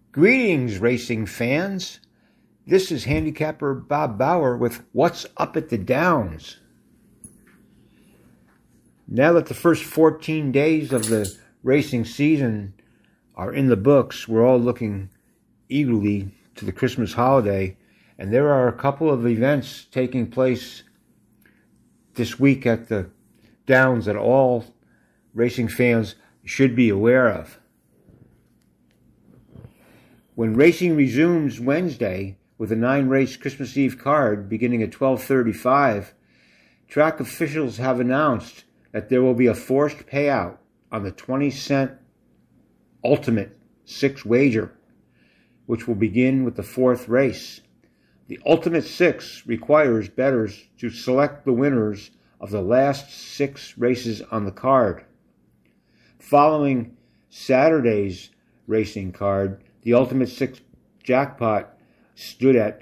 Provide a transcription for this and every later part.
Greetings, racing fans. This is handicapper Bob Bauer with What's Up at the Downs. Now that the first 14 days of the racing season are in the books, we're all looking eagerly to the Christmas holiday, and there are a couple of events taking place this week at the Downs that all racing fans should be aware of. When racing resumes Wednesday with a 9-race Christmas Eve card beginning at 12:35, track officials have announced that there will be a forced payout on the 20-cent Ultimate 6 wager, which will begin with the 4th race. The Ultimate 6 requires bettors to select the winners of the last 6 races on the card. Following Saturday's racing card, the Ultimate 6 jackpot stood at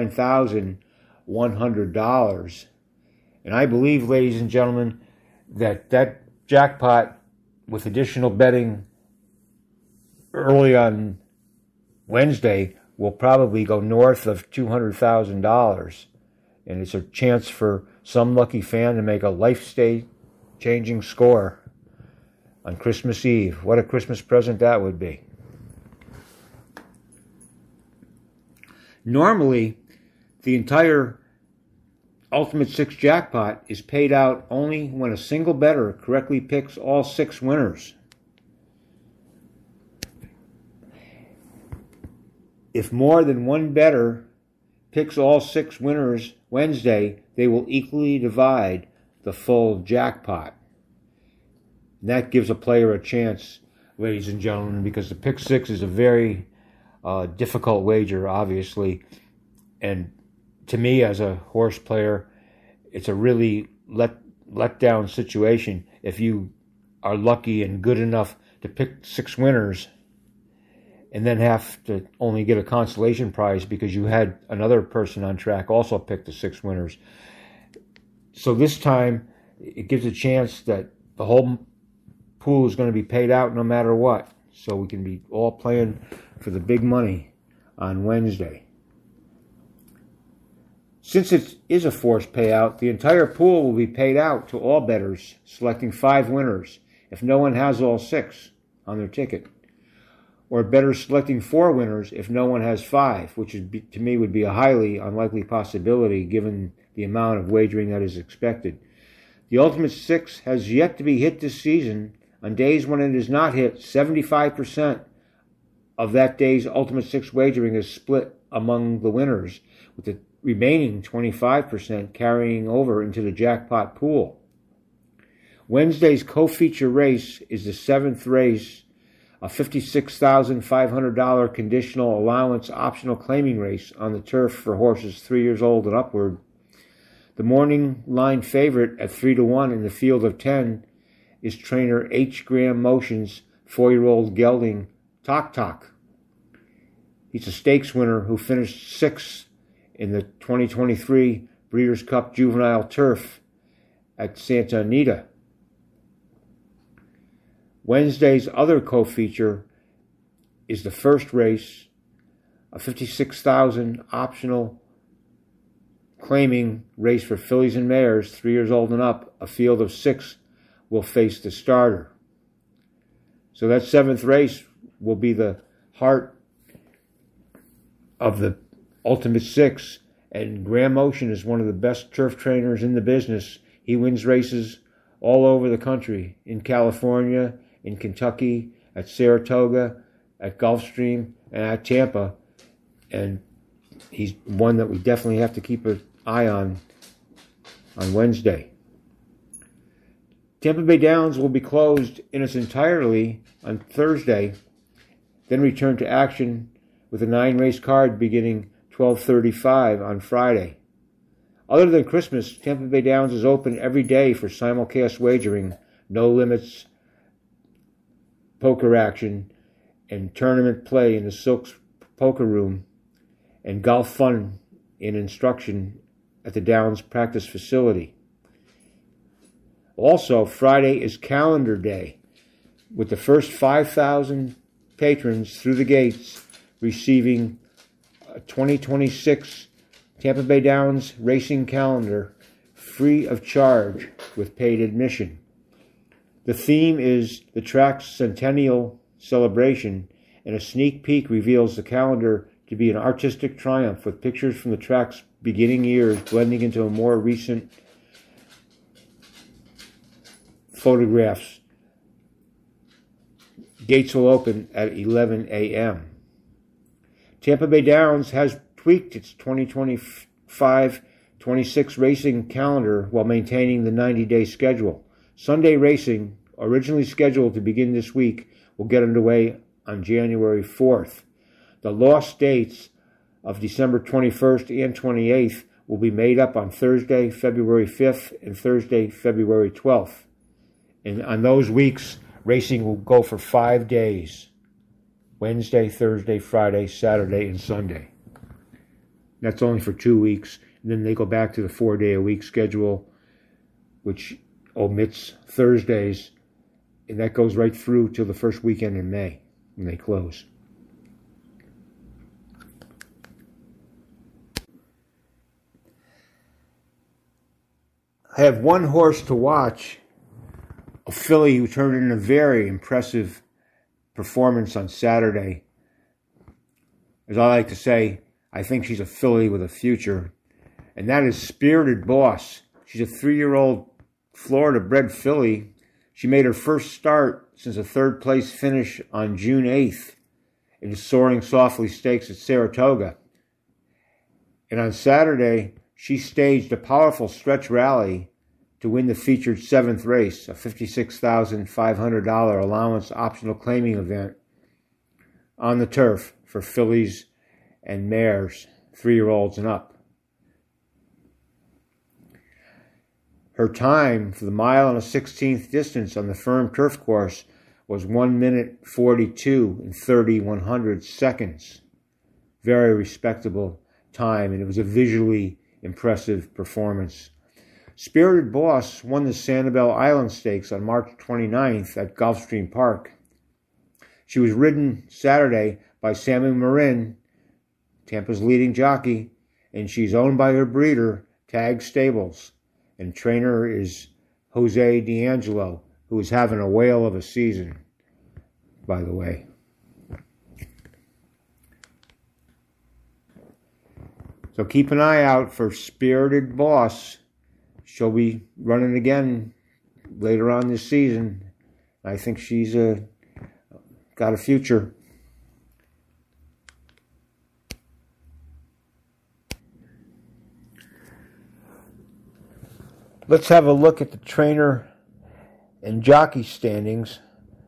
$29,100. And I believe, ladies and gentlemen, that jackpot, with additional betting early on Wednesday, will probably go north of $200,000. And it's a chance for some lucky fan to make a life-changing score on Christmas Eve. What a Christmas present that would be. Normally, the entire Ultimate 6 jackpot is paid out only when a single bettor correctly picks all 6 winners. If more than one bettor picks all 6 winners Wednesday, they will equally divide the full jackpot. And that gives a player a chance, ladies and gentlemen, because the pick 6 is a very difficult wager, obviously, and to me as a horse player, it's a really let down situation if you are lucky and good enough to pick 6 winners and then have to only get a consolation prize because you had another person on track also pick the 6 winners. So this time it gives a chance that the whole pool is going to be paid out no matter what, so we can be all playing for the big money on Wednesday. Since it is a forced payout, the entire pool will be paid out to all bettors selecting 5 winners if no one has all 6 on their ticket, or bettors selecting 4 winners if no one has 5, which to me would be a highly unlikely possibility given the amount of wagering that is expected. The Ultimate 6 has yet to be hit this season. On days when it is not hit, 75% of that day's Ultimate 6 wagering is split among the winners, with the remaining 25% carrying over into the jackpot pool. Wednesday's co-feature race is the 7th race, a $56,500 conditional allowance optional claiming race on the turf for horses 3 years old and upward. The morning line favorite at 3-1 in the field of 10 is trainer H. Graham Motion's 4-year-old gelding Tok Tok. He's a stakes winner who finished 6th in the 2023 Breeders' Cup Juvenile Turf at Santa Anita. Wednesday's other co-feature is the first race, a $56,000 optional claiming race for fillies and mares 3 years old and up. A field of 6 will face the starter. So that 7th race will be the heart of the Ultimate 6, and Graham Motion is one of the best turf trainers in the business. He wins races all over the country, in California, in Kentucky, at Saratoga, at Gulfstream, and at Tampa, and he's one that we definitely have to keep an eye on Wednesday. Tampa Bay Downs will be closed in its entirety on Thursday, then return to action with a 9-race card beginning 12:35 on Friday. Other than Christmas, Tampa Bay Downs is open every day for simulcast wagering, no limits, poker action, and tournament play in the Silks Poker Room, and golf fun and instruction at the Downs practice facility. Also, Friday is calendar day, with the first 5,000 patrons through the gates receiving a 2026 Tampa Bay Downs racing calendar free of charge with paid admission. The theme is the track's centennial celebration, and a sneak peek reveals the calendar to be an artistic triumph with pictures from the track's beginning years blending into a more recent photographs. Gates will open at 11 a.m. Tampa Bay Downs has tweaked its 2025-26 racing calendar while maintaining the 90-day schedule. Sunday racing, originally scheduled to begin this week, will get underway on January 4th. The lost dates of December 21st and 28th will be made up on Thursday, February 5th and Thursday, February 12th. And on those weeks, racing will go for 5 days: Wednesday, Thursday, Friday, Saturday, and Sunday. That's only for 2 weeks. And then they go back to the 4-day-a-week schedule, which omits Thursdays, and that goes right through till the first weekend in May when they close. I have one horse to watch, a filly who turned in a very impressive performance on Saturday. As I like to say, I think she's a filly with a future, and that is Spirited Boss. She's a 3-year-old Florida-bred filly. She made her first start since a third-place finish on June 8th in the Soaring Softly Stakes at Saratoga. And on Saturday, she staged a powerful stretch rally to win the featured 7th race, a $56,500 allowance optional claiming event on the turf for fillies and mares, 3-year-olds and up. Her time for the mile and a 16th distance on the firm turf course was 1 minute 42 and 30/100 seconds. Very respectable time, and it was a visually impressive performance. Spirited Boss won the Sanibel Island Stakes on March 29th at Gulfstream Park. She was ridden Saturday by Sammy Marin, Tampa's leading jockey, and she's owned by her breeder, Tag Stables, and trainer is Jose D'Angelo, who is having a whale of a season, by the way. So keep an eye out for Spirited Boss. She'll be running again later on this season. I think she's got a future. Let's have a look at the trainer and jockey standings.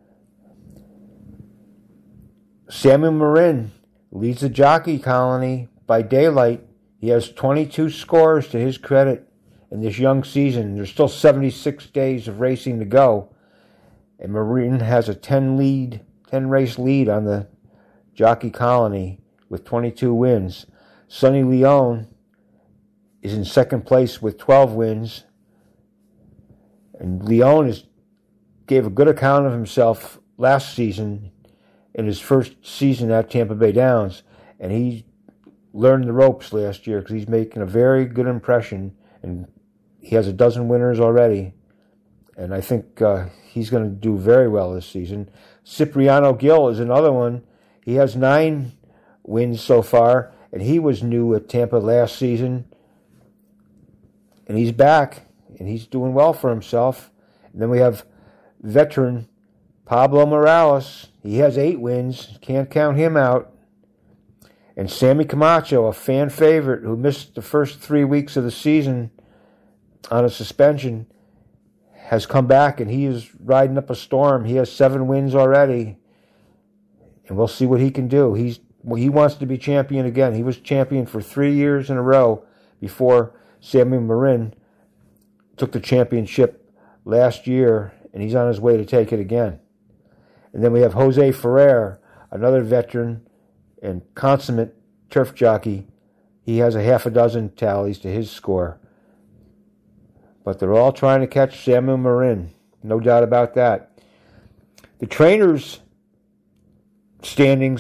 Samuel Marin leads the jockey colony by daylight. He has 22 scores to his credit in this young season. There's still 76 days of racing to go. And Marin has a 10 race lead on the jockey colony with 22 wins. Sonny Leone is in second place with 12 wins. And Leone gave a good account of himself last season in his first season at Tampa Bay Downs. And he learned the ropes last year because he's making a very good impression. And he has a dozen winners already. And I think he's going to do very well this season. Cipriano Gil is another one. He has 9 wins so far. And he was new at Tampa last season. And he's back. And he's doing well for himself. And then we have veteran Pablo Morales. He has 8 wins. Can't count him out. And Sammy Camacho, a fan favorite who missed the first 3 weeks of the season on a suspension, has come back and he is riding up a storm. He has 7 wins already. And we'll see what he can do. He wants to be champion again. He was champion for 3 years in a row before Sammy Marin took the championship last year, and he's on his way to take it again. And then we have Jose Ferrer, another veteran and consummate turf jockey. He has a half a dozen tallies to his score. But they're all trying to catch Samuel Marin, no doubt about that. The trainers' standings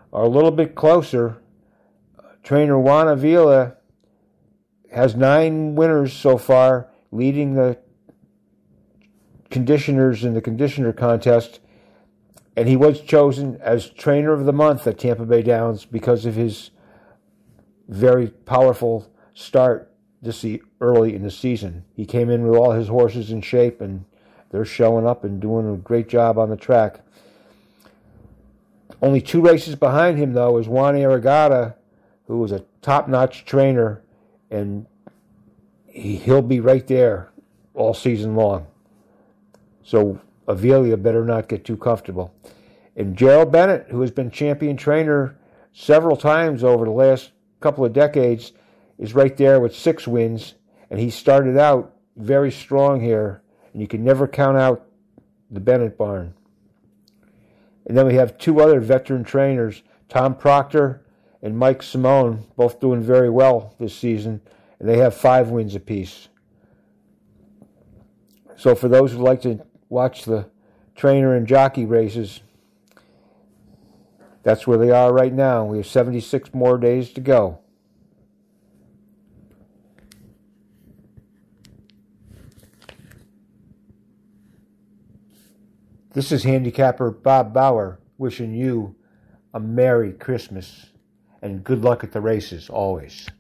are a little bit closer. Trainer Juan Avila has 9 winners so far, leading the conditioners in the conditioner contest, and he was chosen as trainer of the month at Tampa Bay Downs because of his very powerful start early in the season. He came in with all his horses in shape, and they're showing up and doing a great job on the track. Only 2 races behind him, though, is Juan Aragata, who was a top-notch trainer, and he'll be right there all season long. So Avila better not get too comfortable. And Gerald Bennett, who has been champion trainer several times over the last couple of decades, is right there with 6 wins, and he started out very strong here, and you can never count out the Bennett barn. And then we have 2 other veteran trainers, Tom Proctor and Mike Simone, both doing very well this season, and they have 5 wins apiece. So for those who like to watch the trainer and jockey races, that's where they are right now. We have 76 more days to go. This is handicapper Bob Bauer wishing you a Merry Christmas and good luck at the races always.